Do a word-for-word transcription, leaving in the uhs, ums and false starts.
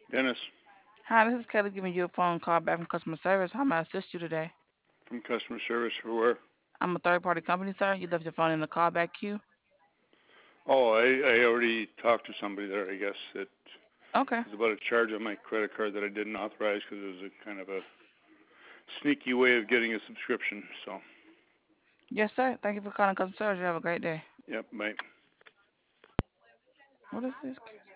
Dennis Hi, this is Kelly giving you a phone call back from customer service. How may I assist you today? from customer service for where? I'm a third party company, sir. You left your phone in the callback queue. Oh, I, I already talked to somebody there, I guess. It Okay. was about a charge on my credit card that I didn't authorize because it was a kind of a sneaky way of getting a subscription. So, Yes, sir. Thank you for calling customer service. You have a great day. yep, bye. What is this?